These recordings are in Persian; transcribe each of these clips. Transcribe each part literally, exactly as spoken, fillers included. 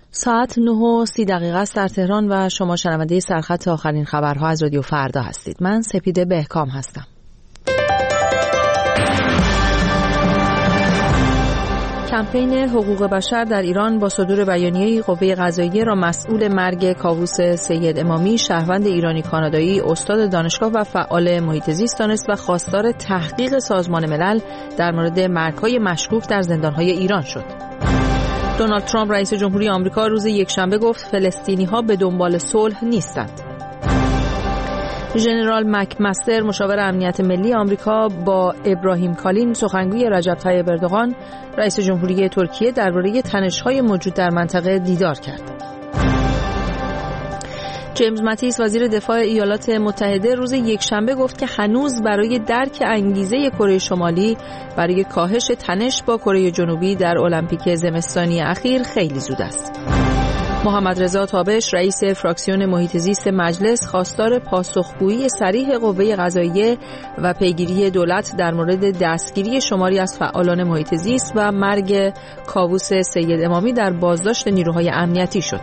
ساعت نه و سی دقیقه است در تهران و شما شنونده سرخط آخرین خبرها از رادیو فردا هستید. من سپیده بهکام هستم. کمپین حقوق بشر در ایران با صدور بیانیه‌ای قوه قضاییه را مسئول مرگ کاووس سید امامی، شهروند ایرانی کانادایی، استاد دانشگاه و فعال محیط زیست دانست و خواستار تحقیق سازمان ملل در مورد مرگ‌های مشکوک در زندان‌های ایران شد. دونالد ترامپ رئیس جمهوری آمریکا روز یکشنبه گفت فلسطینی‌ها به دنبال صلح نیستند. ژنرال مکمستر مشاور امنیت ملی آمریکا با ابراهیم کالین سخنگوی رجب طیب اردوغان رئیس جمهوری ترکیه درباره تنش‌های موجود در منطقه دیدار کرد. جیمز ماتیس وزیر دفاع ایالات متحده روز یکشنبه گفت که هنوز برای درک انگیزه کره شمالی برای کاهش تنش با کره جنوبی در المپیک زمستانی اخیر خیلی زود است. محمد رضا تابش رئیس فراکسیون محیط زیست مجلس خواستار پاسخگویی صریح قوه قضاییه و پیگیری دولت در مورد دستگیری شماری از فعالان محیط زیست و مرگ کاووس سید امامی در بازداشت نیروهای امنیتی شد.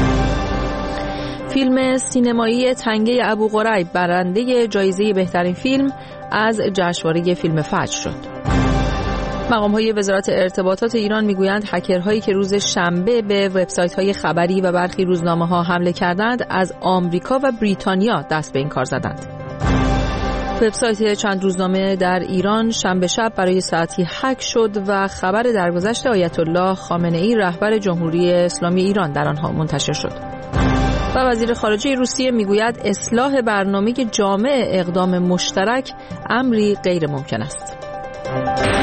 فیلم سینمایی تنگه ابو غریب برنده جایزه بهترین فیلم از جشنواره فیلم فجر شد. مقام‌های وزارت ارتباطات ایران میگویند هکرهایی که روز شنبه به وبسایت‌های خبری و برخی روزنامه‌ها حمله کردند از آمریکا و بریتانیا دست به این کار زدند. وبسایت چند روزنامه در ایران شنبه شب برای ساعتی هک شد و خبر درگذشت آیت الله خامنه‌ای رهبر جمهوری اسلامی ایران در آنها منتشر شد. و وزیر خارجه روسیه میگوید اصلاح برنامه جامع اقدام مشترک امری غیر ممکن است.